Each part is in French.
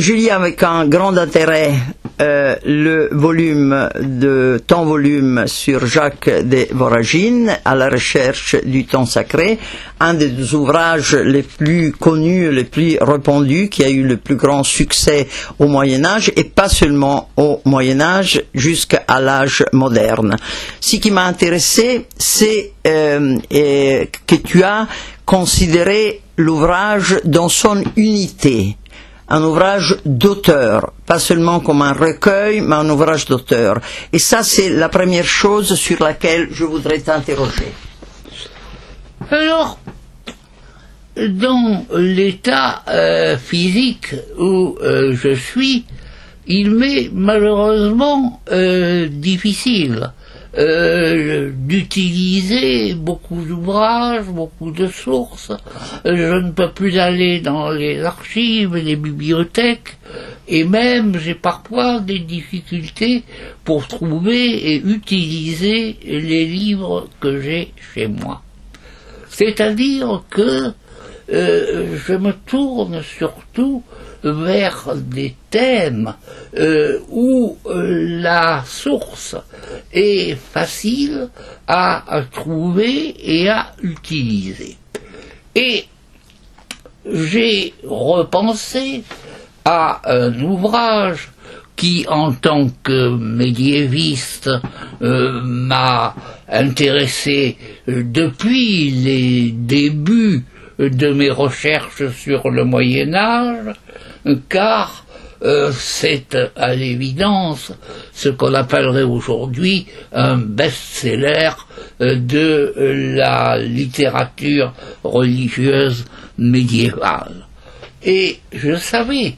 je lis avec un grand intérêt le volume de ton volume sur Jacques de Voragine, à la recherche du temps sacré, un des ouvrages les plus connus, les plus répandus, qui a eu le plus grand succès au Moyen-Âge, et pas seulement au Moyen-Âge, jusqu'à l'âge moderne. Ce qui m'a intéressé, c'est que tu as considéré l'ouvrage dans son unité, un ouvrage d'auteur, pas seulement comme un recueil, mais un ouvrage d'auteur. Et ça, c'est la première chose sur laquelle je voudrais t'interroger. Alors, dans l'état physique où je suis, il m'est malheureusement difficile d'utiliser beaucoup d'ouvrages, beaucoup de sources. Je ne peux plus aller dans les archives, les bibliothèques, et même j'ai parfois des difficultés pour trouver et utiliser les livres que j'ai chez moi. C'est-à-dire que je me tourne surtout vers des thèmes où la source est facile à trouver et à utiliser. Et j'ai repensé à un ouvrage qui, en tant que médiéviste, m'a intéressé depuis les débuts de mes recherches sur le Moyen-Âge, car c'est à l'évidence ce qu'on appellerait aujourd'hui un best-seller de la littérature religieuse médiévale. Et je savais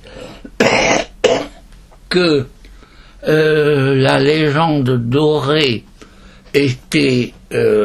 que la légende dorée était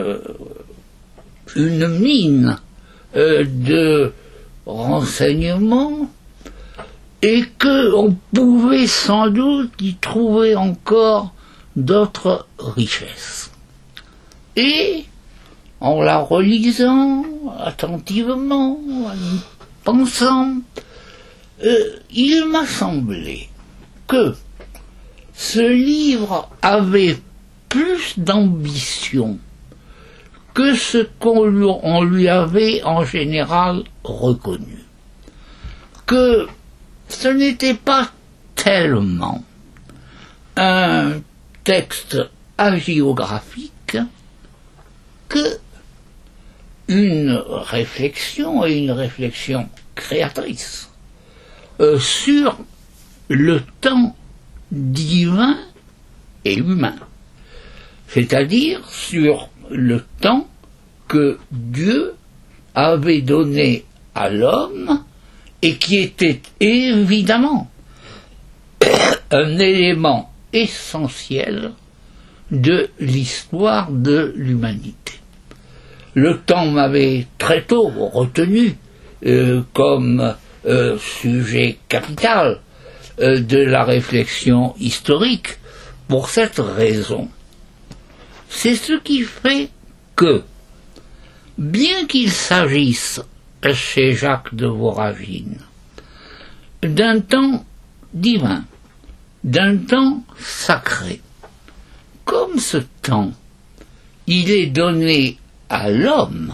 une mine de renseignements et qu'on pouvait sans doute y trouver encore d'autres richesses. Et en la relisant attentivement, en y pensant, il m'a semblé que ce livre avait plus d'ambition que ce qu'on lui avait en général reconnu. Que ce n'était pas tellement un texte hagiographique que une réflexion, et une réflexion créatrice, sur le temps divin et humain, c'est-à-dire sur le temps que Dieu avait donné à l'homme et qui était évidemment un élément essentiel de l'histoire de l'humanité. Le temps m'avait très tôt retenu comme sujet capital de la réflexion historique pour cette raison. C'est ce qui fait que, bien qu'il s'agisse chez Jacques de Voragine d'un temps divin, d'un temps sacré, comme ce temps, il est donné à l'homme,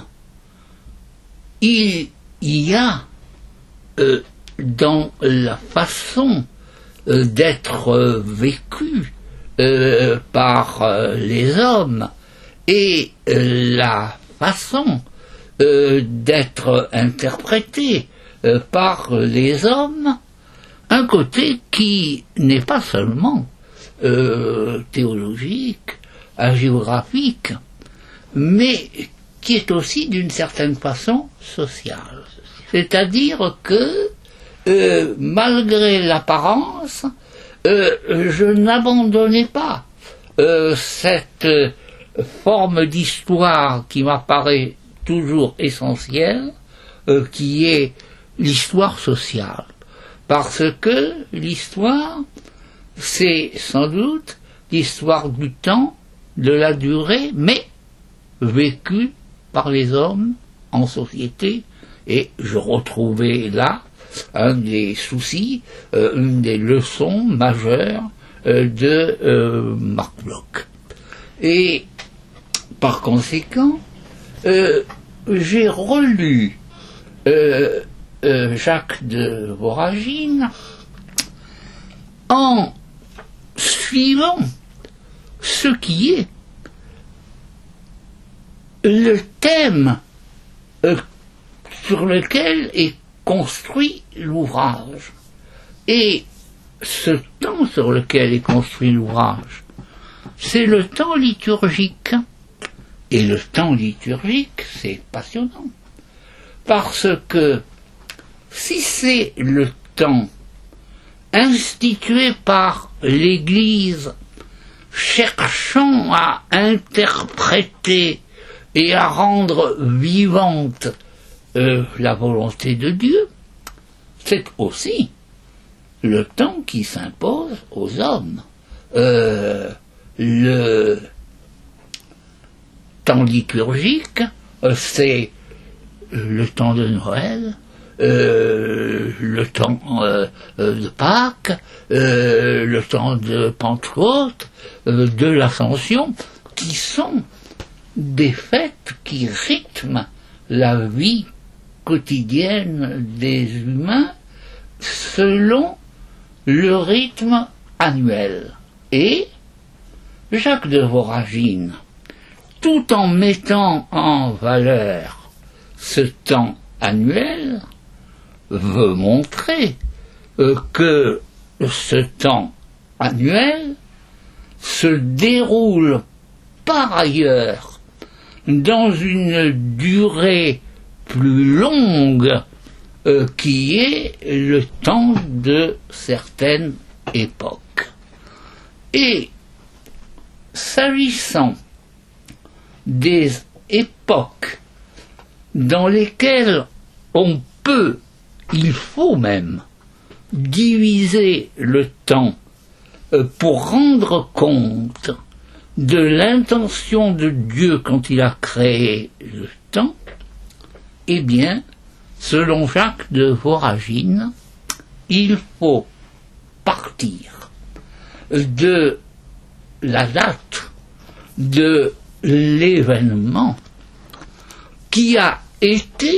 il y a dans la façon d'être vécu par les hommes et la façon d'être interprété par les hommes, un côté qui n'est pas seulement théologique, hagiographique, mais qui est aussi d'une certaine façon sociale. C'est-à-dire que malgré l'apparence, je n'abandonnais pas cette forme d'histoire qui m'apparaît toujours essentielle, qui est l'histoire sociale. Parce que l'histoire, c'est sans doute l'histoire du temps, de la durée, mais vécue par les hommes en société. Et je retrouvais là un des soucis, une des leçons majeures de Marc Bloch. Et par conséquent, j'ai relu Jacques de Voragine en suivant ce qui est le thème sur lequel est construit l'ouvrage. Et ce temps sur lequel est construit l'ouvrage, c'est le temps liturgique. Et le temps liturgique, c'est passionnant. Parce que si c'est le temps institué par l'Église cherchant à interpréter et à rendre vivante la volonté de Dieu, c'est aussi le temps qui s'impose aux hommes. Le temps liturgique, c'est le temps de Noël, le temps de Pâques, le temps de Pentecôte, de l'Ascension, qui sont des fêtes qui rythment la vie quotidienne des humains selon le rythme annuel. Et Jacques de Voragine, tout en mettant en valeur ce temps annuel, veut montrer que ce temps annuel se déroule par ailleurs dans une durée plus longue qui est le temps de certaines époques. Et s'agissant des époques dans lesquelles on peut, il faut même, diviser le temps pour rendre compte de l'intention de Dieu quand il a créé le temps, eh bien, selon Jacques de Voragine, il faut partir de la date de l'événement qui a été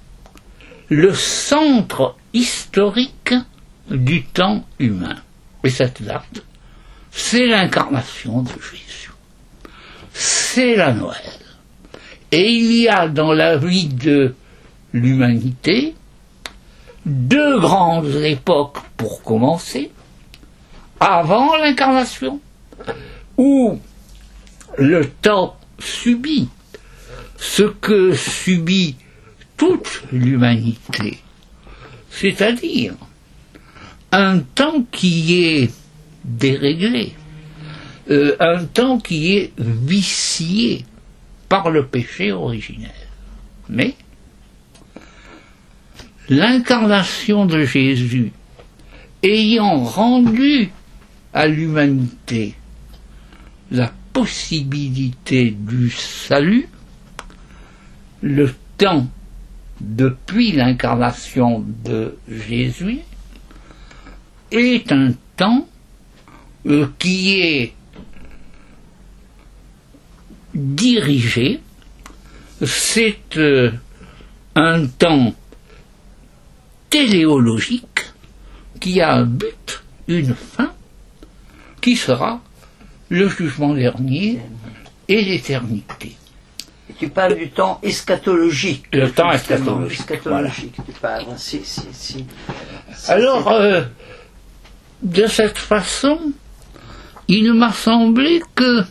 le centre historique du temps humain. Et cette date, c'est l'incarnation de Jésus. C'est la Noël. Et il y a dans la vie de l'humanité deux grandes époques pour commencer. Avant l'incarnation, où le temps subit ce que subit toute l'humanité, c'est-à-dire un temps qui est déréglé, un temps qui est vicié par le péché originel. Mais l'incarnation de Jésus ayant rendu à l'humanité la possibilité du salut, le temps depuis l'incarnation de Jésus est un temps qui est dirigé, c'est un temps téléologique qui a un but, une fin, qui sera le jugement dernier et l'éternité. Tu parles du temps eschatologique. Le temps eschatologique. Eschatologique, voilà. Tu parles. Si. Alors, de cette façon, il m'a semblé que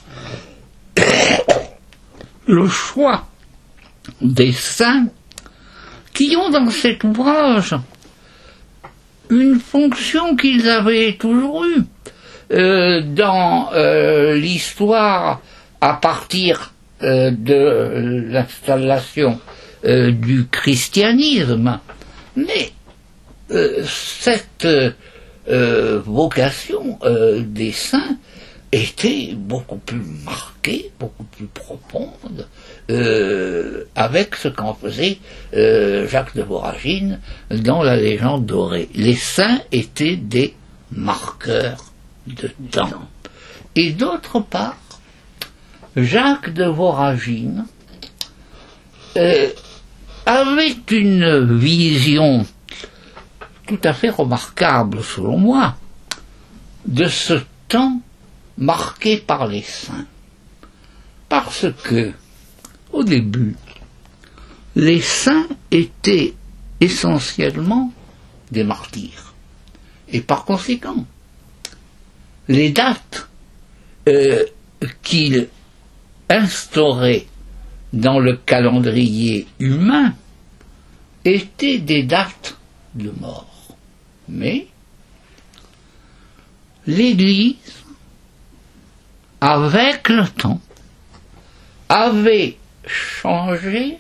le choix des saints qui ont dans cet ouvrage une fonction qu'ils avaient toujours eue dans l'histoire à partir de l'installation du christianisme. Mais cette vocation des saints était beaucoup plus marquée, beaucoup plus profonde, avec ce qu'en faisait Jacques de Voragine dans la légende dorée. Les saints étaient des marqueurs de temps. Et d'autre part, Jacques de Voragine avait une vision tout à fait remarquable, selon moi, de ce temps marqué par les saints. Parce que, au début, les saints étaient essentiellement des martyrs. Et par conséquent, les dates qu'il instaurait dans le calendrier humain étaient des dates de mort. Mais l'Église, avec le temps, avait changé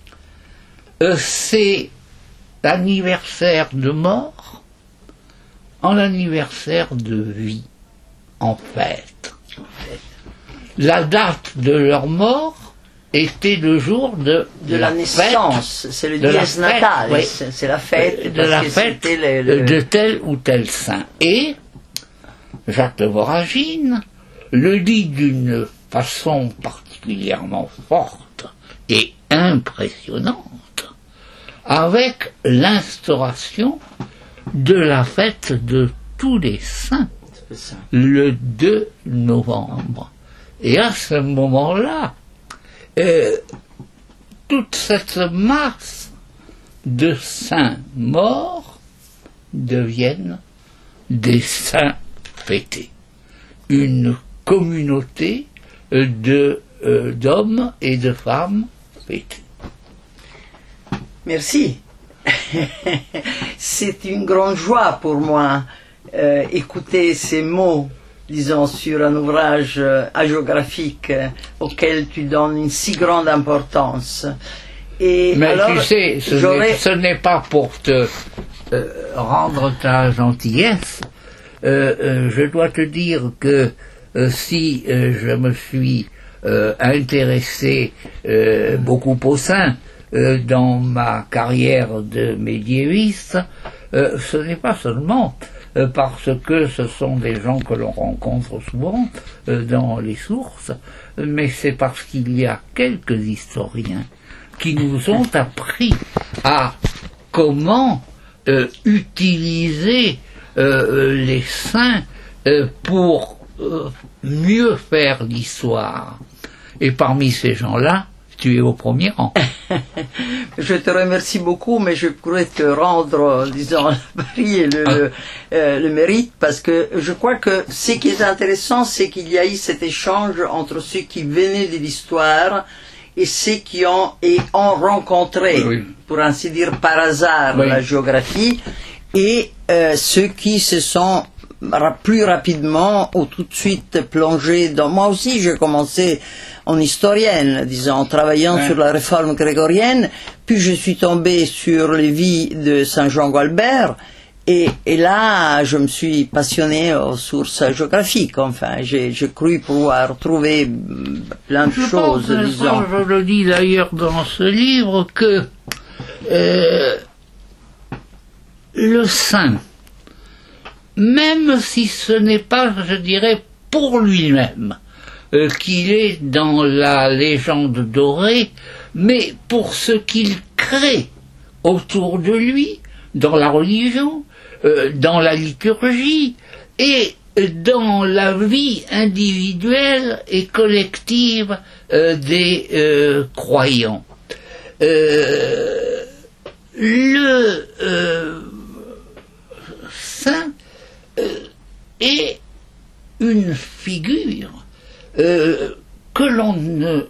ces anniversaires de mort en anniversaire de vie, en fait. La date de leur mort était le jour de la naissance, c'est le dies natale, oui. C'est la fête, de la fête de tel ou tel saint. Et Jacques de Voragine le dit d'une façon particulièrement forte et impressionnante, avec l'instauration de la fête de tous les saints, le 2 novembre. Et à ce moment-là, toute cette masse de saints morts deviennent des saints fêtés. Une communauté d'hommes et de femmes fêtés. Merci. C'est une grande joie pour moi écouter ces mots, disons, sur un ouvrage hagiographique auquel tu donnes une si grande importance. Et mais alors, tu sais, ce n'est pas pour te rendre ta gentillesse. Je dois te dire que si je me suis intéressé beaucoup aux saints dans ma carrière de médiéviste, ce n'est pas seulement parce que ce sont des gens que l'on rencontre souvent dans les sources, mais c'est parce qu'il y a quelques historiens qui nous ont appris à comment utiliser les saints pour mieux faire l'histoire. Et parmi ces gens-là, tu es au premier rang. Je te remercie beaucoup, mais je pourrais te rendre, disons, le prix et le mérite, parce que je crois que ce qui est intéressant, c'est qu'il y a eu cet échange entre ceux qui venaient de l'histoire et ceux qui ont rencontré, oui, pour ainsi dire par hasard, oui, la géographie, et ceux qui se sont plus rapidement ou tout de suite plongés dans... Moi aussi, j'ai commencé en historienne, disons, en travaillant, ouais, sur la réforme grégorienne, puis je suis tombé sur les vies de Saint Jean Gualbert, et là, je me suis passionné aux sources géographiques. Enfin, j'ai cru pouvoir trouver plein de choses, disons. Je le dis d'ailleurs dans ce livre que le saint, même si ce n'est pas, je dirais, pour lui-même qu'il est dans la légende dorée, mais pour ce qu'il crée autour de lui, dans la religion, dans la liturgie et dans la vie individuelle et collective des croyants. Le saint est une figure que l'on ne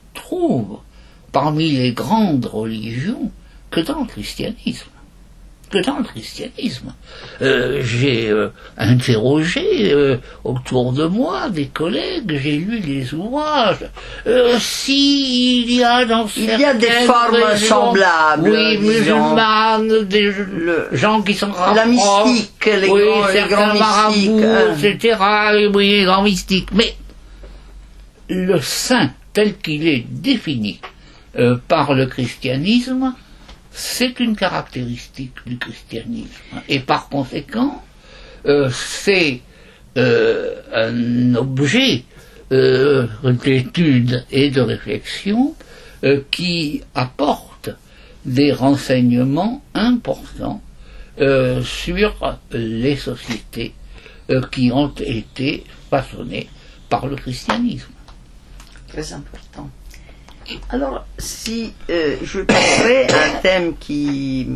trouve parmi les grandes religions que dans le christianisme. que dans le christianisme. J'ai interrogé autour de moi des collègues, j'ai lu les ouvrages. S'il y a dans il y a des formes semblables, oui, musulmanes, des gens qui sont rapprochent, la mystique, les grands marabouts, mystiques, etc. Oui, les grands mystiques. Mais le saint, tel qu'il est défini par le christianisme, c'est une caractéristique du christianisme. Et par conséquent, c'est un objet d'étude et de réflexion qui apporte des renseignements importants sur les sociétés qui ont été façonnées par le christianisme. Très important. Alors, si je passerai à un thème qui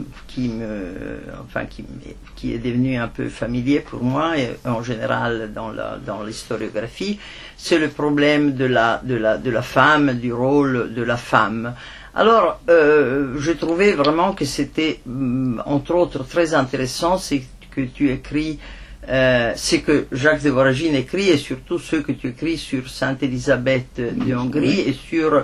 est devenu un peu familier pour moi et en général dans l'historiographie, c'est le problème de la femme, du rôle de la femme. Alors, je trouvais vraiment que c'était, entre autres, très intéressant, c'est que tu écris. Ce que Jacques de Voragine écrit et surtout ce que tu écris sur Sainte Élisabeth de Hongrie et sur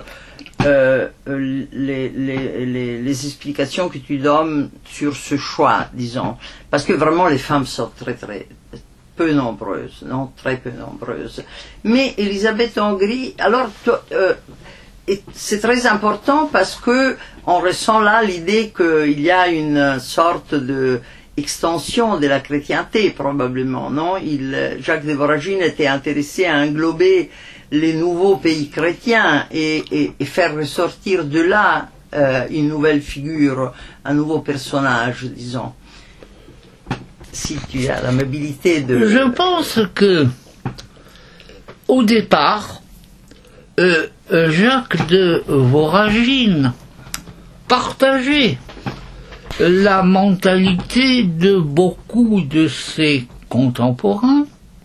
les explications que tu donnes sur ce choix, disons. Parce que vraiment les femmes sont très très peu nombreuses, non, très peu nombreuses. Mais Élisabeth de Hongrie, alors c'est très important parce que on ressent là l'idée qu'il y a une sorte de extension de la chrétienté probablement, non? Jacques de Voragine était intéressé à englober les nouveaux pays chrétiens et faire ressortir de là une nouvelle figure, un nouveau personnage, disons. Si tu as la mobilité de... Je pense que, au départ, Jacques de Voragine partageait la mentalité de beaucoup de ses contemporains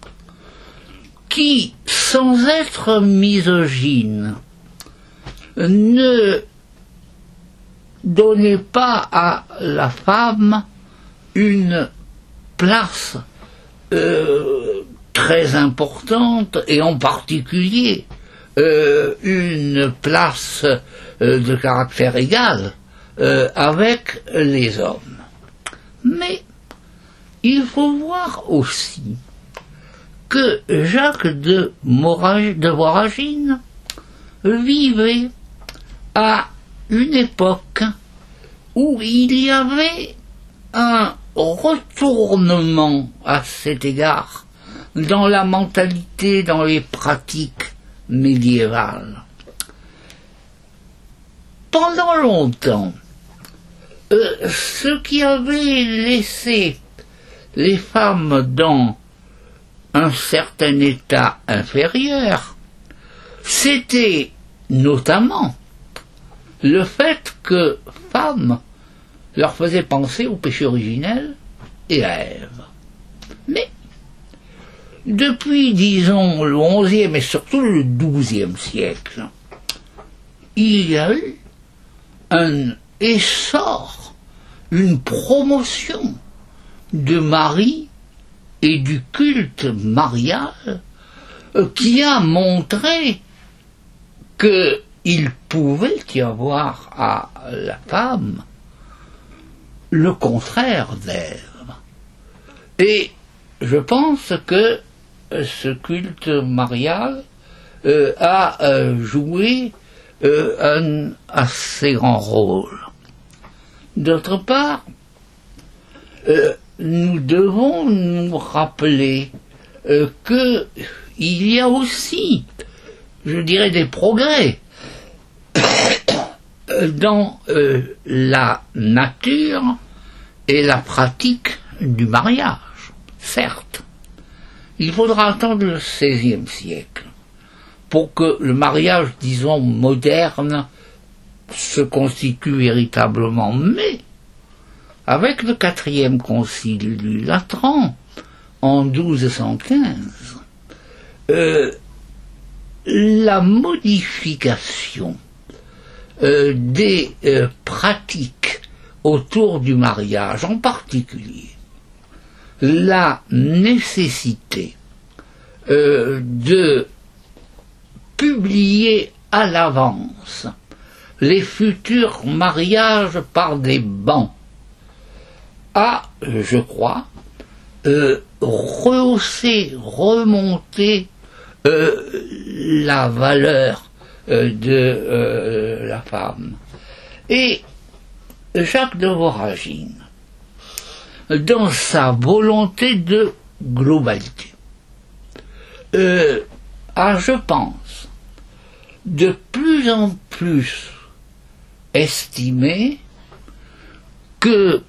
qui, sans être misogynes, ne donnaient pas à la femme une place très importante et en particulier une place de caractère égal avec les hommes. Mais il faut voir aussi que Jacques de Voragine vivait à une époque où il y avait un retournement à cet égard dans la mentalité, dans les pratiques médiévales. Pendant longtemps, ce qui avait laissé les femmes dans un certain état inférieur, c'était notamment le fait que femme leur faisait penser au péché originel et à Ève. Mais depuis, disons, le XIe et surtout le XIIe siècle, il y a eu un essor, une promotion de Marie et du culte marial qui a montré qu'il pouvait y avoir à la femme le contraire d'Ève. Et je pense que ce culte marial a joué un assez grand rôle. D'autre part, nous devons nous rappeler qu'il y a aussi, je dirais, des progrès dans la nature et la pratique du mariage. Certes, il faudra attendre le XVIe siècle pour que le mariage, disons, moderne se constitue véritablement. Mais, avec le 4e concile du Latran, en 1215, la modification des pratiques autour du mariage, en particulier la nécessité de publier à l'avance les futurs mariages par des bans, a, je crois, rehaussé, remonté la valeur de la femme. Et Jacques de Voragine, dans sa volonté de globalité, a, je pense, de plus en plus estimé que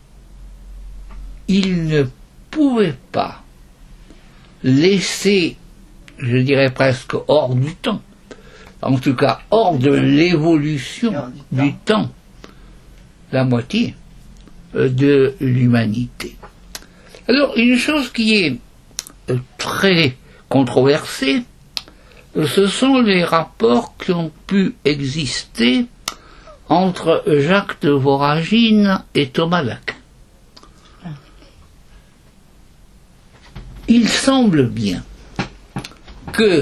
il ne pouvait pas laisser, je dirais presque hors du temps, en tout cas hors de l'évolution du temps, la moitié de l'humanité. Alors, une chose qui est très controversée, ce sont les rapports qui ont pu exister entre Jacques de Voragine et Thomas d'Aquin. Il semble bien que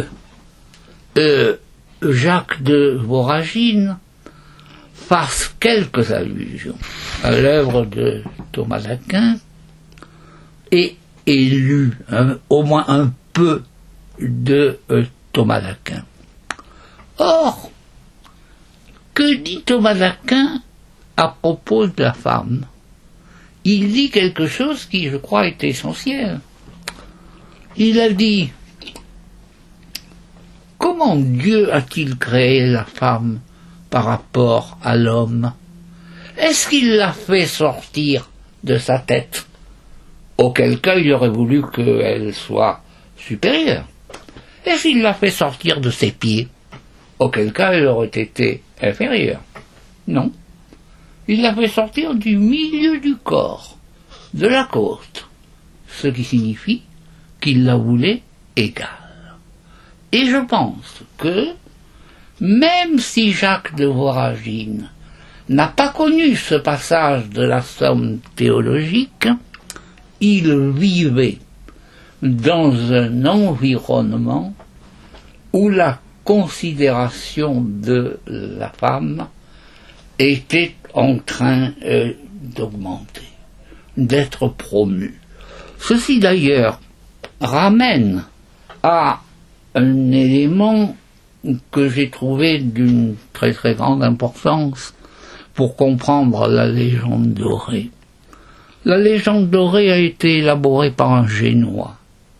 Jacques de Voragine fasse quelques allusions à l'œuvre de Thomas d'Aquin et ait lu au moins un peu de Thomas d'Aquin. Or, que dit Thomas d'Aquin à propos de la femme? Il dit quelque chose qui, je crois, est essentiel. Il a dit: comment Dieu a-t-il créé la femme par rapport à l'homme? Est-ce qu'il l'a fait sortir de sa tête? Auquel cas il aurait voulu qu'elle soit supérieure. Est-ce qu'il l'a fait sortir de ses pieds? Auquel cas elle aurait été inférieure. Non. Il l'a fait sortir du milieu du corps, de la côte, ce qui signifie qu'il la voulait égale. Et je pense que, même si Jacques de Voragine n'a pas connu ce passage de la somme théologique, il vivait dans un environnement où la considération de la femme était en train d'augmenter, d'être promue. Ceci d'ailleurs ramène à un élément que j'ai trouvé d'une très très grande importance pour comprendre la légende dorée. La légende dorée a été élaborée par un Génois.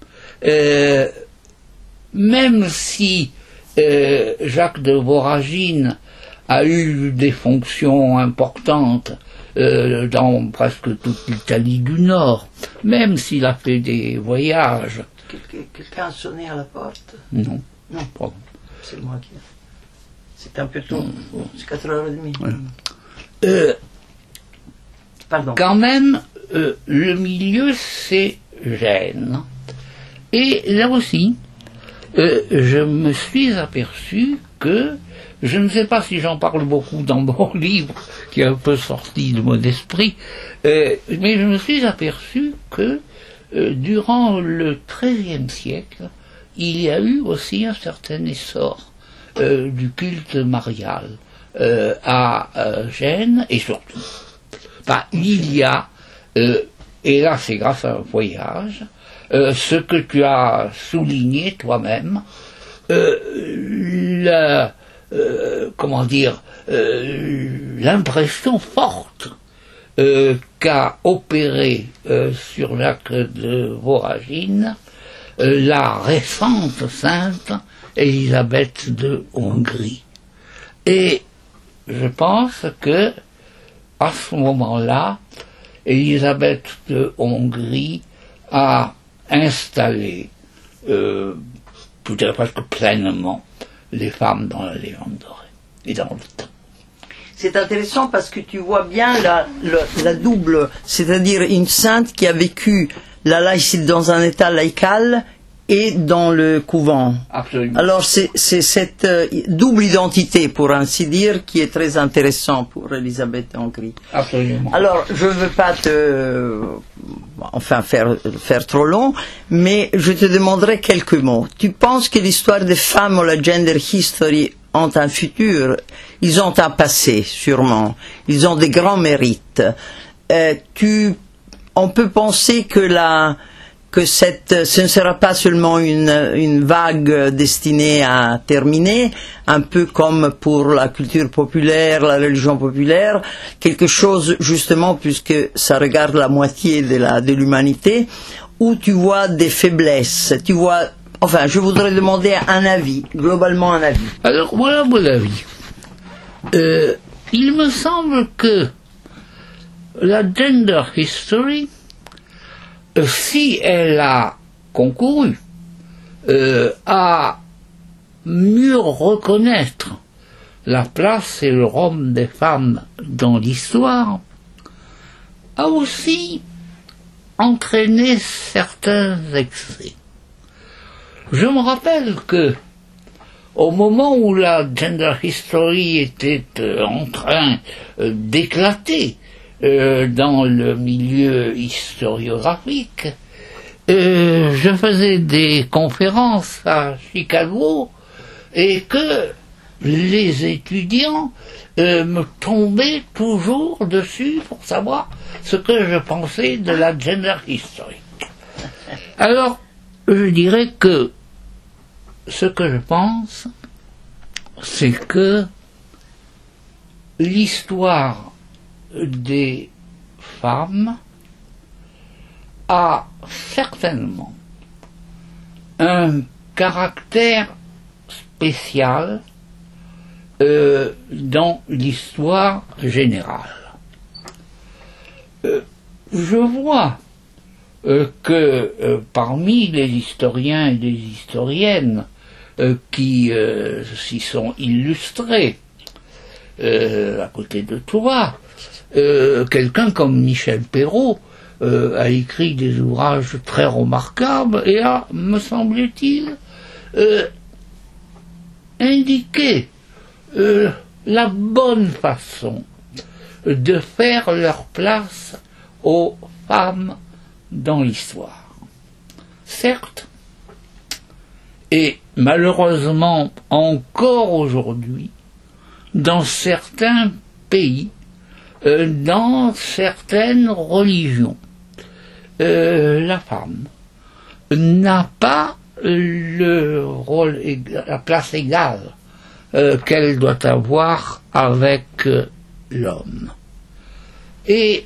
Même si Jacques de Voragine a eu des fonctions importantes dans presque toute l'Italie du Nord, même s'il a fait des voyages. Quelqu'un a sonné à la porte? Non. Non, pardon. C'est moi qui... C'est un peu tôt. C'est 4h30. Ouais. Pardon. Quand même, le milieu, c'est Gênes. Et là aussi, je me suis aperçu que, je ne sais pas si j'en parle beaucoup dans mon livre, qui est un peu sorti de mon esprit, mais je me suis aperçu que durant le XIIIe siècle, il y a eu aussi un certain essor du culte marial à Gênes, et surtout, il y a, et là c'est grâce à un voyage, ce que tu as souligné toi-même, l'impression forte qu'a opéré sur Jacques de Voragine la récente sainte Élisabeth de Hongrie. Et je pense que à ce moment-là, Élisabeth de Hongrie a installé peut-être presque pleinement les femmes dans la légende dorée et dans le temps. C'est intéressant parce que tu vois bien la double, c'est-à-dire une sainte qui a vécu dans un état laïcal et dans le couvent. Absolument. Alors c'est cette double identité, pour ainsi dire, qui est très intéressant pour Elisabeth Hongrie. Absolument. Alors je ne veux pas faire trop long, mais je te demanderai quelques mots. Tu penses que l'histoire des femmes ou la gender history ont un futur? Ils ont un passé, sûrement. Ils ont des grands mérites. On peut penser que ce ne sera pas seulement une vague destinée à terminer, un peu comme pour la culture populaire, la religion populaire, quelque chose justement, puisque ça regarde la moitié de l'humanité, où tu vois des faiblesses, je voudrais demander un avis, globalement un avis. Alors voilà mon avis. Il me semble que la gender history, si elle a concouru à mieux reconnaître la place et le rôle des femmes dans l'histoire, a aussi entraîné certains excès. Je me rappelle que au moment où la gender history était en train d'éclater dans le milieu historiographique, je faisais des conférences à Chicago et que les étudiants me tombaient toujours dessus pour savoir ce que je pensais de la gender history. Alors, je dirais que ce que je pense, c'est que l'histoire des femmes a certainement un caractère spécial dans l'histoire générale. Je vois que parmi les historiens et les historiennes qui s'y sont illustrés à côté de toi, quelqu'un comme Michel Perrault a écrit des ouvrages très remarquables et a, me semble-t-il, indiqué la bonne façon de faire leur place aux femmes dans l'histoire. Certes, et malheureusement encore aujourd'hui, dans certains pays, dans certaines religions, la femme n'a pas le rôle, la place égale qu'elle doit avoir avec l'homme. Et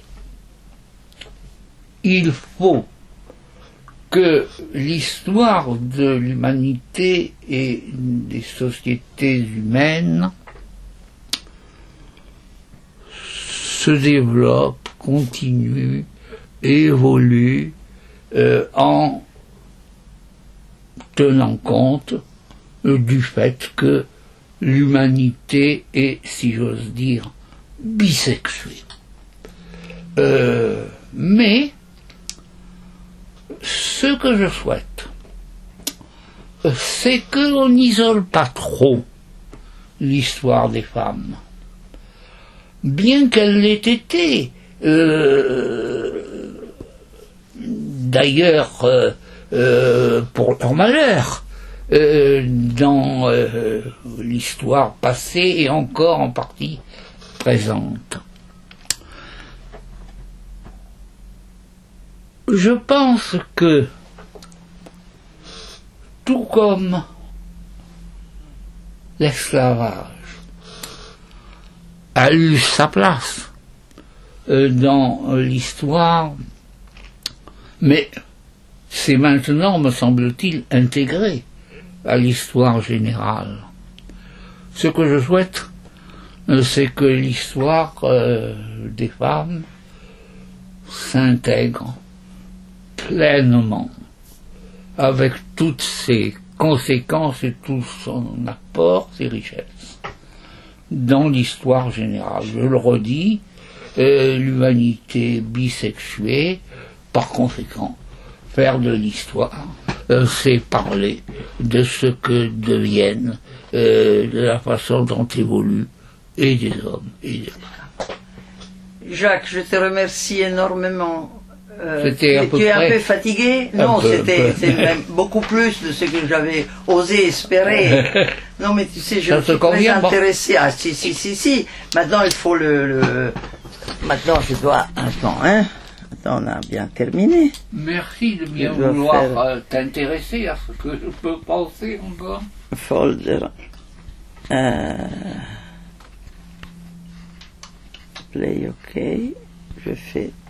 il faut que l'histoire de l'humanité et des sociétés humaines se développe, continue, évolue en tenant compte du fait que l'humanité est, si j'ose dire, bisexuée. Mais ce que je souhaite, c'est qu'on n'isole pas trop l'histoire des femmes. Bien qu'elle l'ait été, d'ailleurs, pour leur malheur, dans l'histoire passée et encore en partie présente. Je pense que, tout comme l'esclavage a eu sa place dans l'histoire, mais c'est maintenant, me semble-t-il, intégré à l'histoire générale. Ce que je souhaite, c'est que l'histoire des femmes s'intègre pleinement, avec toutes ses conséquences et tout son apport, ses richesses, dans l'histoire générale. Je le redis, l'humanité bisexuée, par conséquent, faire de l'histoire c'est parler de ce que deviennent, de la façon dont évoluent et des hommes et des femmes. Jacques, je te remercie énormément. C'était à peu tu es près un peu fatigué? Non, c'est même beaucoup plus de ce que j'avais osé espérer. Non, mais tu sais, je suis très intéressé. Ah, si. Maintenant, il faut Maintenant, je dois... Attends, Attends, on a bien terminé. Merci de bien vouloir t'intéresser à ce que je peux penser encore. Folder. Play OK. Je fais